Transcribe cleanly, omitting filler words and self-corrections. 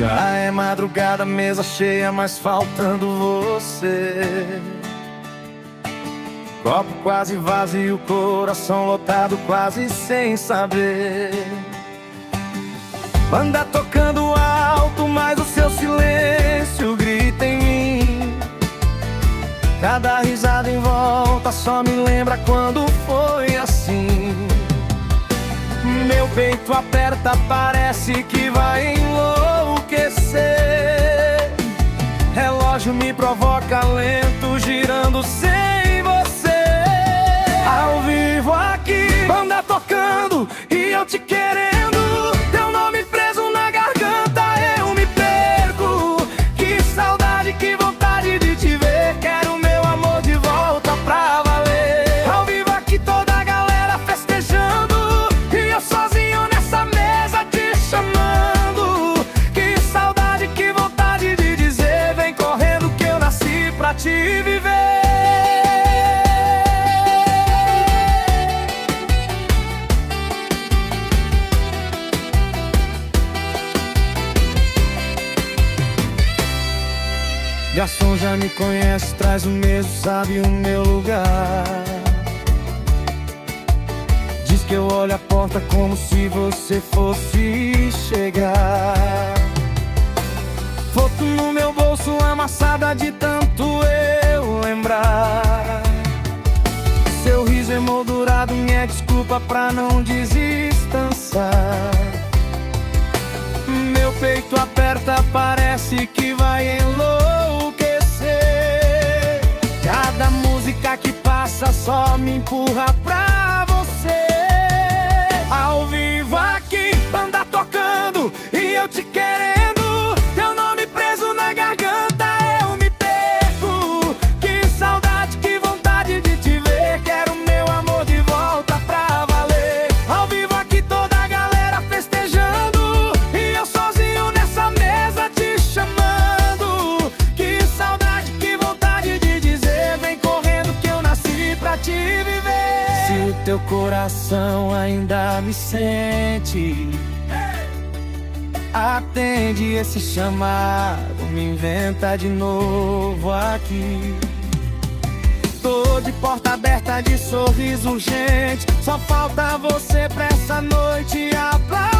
Já é madrugada, mesa cheia, mas faltando você. Copo quase vazio, coração lotado, quase sem saber. Banda tocando alto, mas o seu silêncio grita em mim. Cada risada em volta só me lembra quando foi assim. Meu peito aperta, parece que vai enlouquecer. Relógio me provoca lento, girando sem você. Ao vivo aqui, banda tocando e eu te querendo. Teu nome preso na garganta, eu me perco. Que saudade, que vontade de te ver. Quero meu amor de volta pra valer. Ao vivo aqui, toda a galera festejando e eu sozinho nessa mesa te chamando. Que saudade, que vontade de dizer. Vem correndo que eu nasci pra te viver. Garçom já me conhece, traz o mesmo, sabe o meu lugar. Diz que eu olho a porta como se você fosse chegar. Foto no meu bolso, amassada de tanto eu lembrar. Seu riso emoldurado, minha desculpa pra não desinstanciar. Meu peito aperta, parece que vai enlouquecer. Cada música que passa só me empurra pra você. Ao vivo aqui, banda tocando e eu te querendo. Teu nome preso na garganta, eu me perco. Que saudade, que vontade de te ver. Quero meu amor de volta pra valer. Ao vivo aqui, toda a galera festejando e eu sozinho nessa mesa te chamando. Que saudade, que vontade de dizer. Vem correndo que eu nasci pra te viver. Se o teu coração ainda me sente, atende esse chamado, me inventa de novo aqui. Tô de porta aberta, de sorriso urgente, só falta você pra essa noite apagar.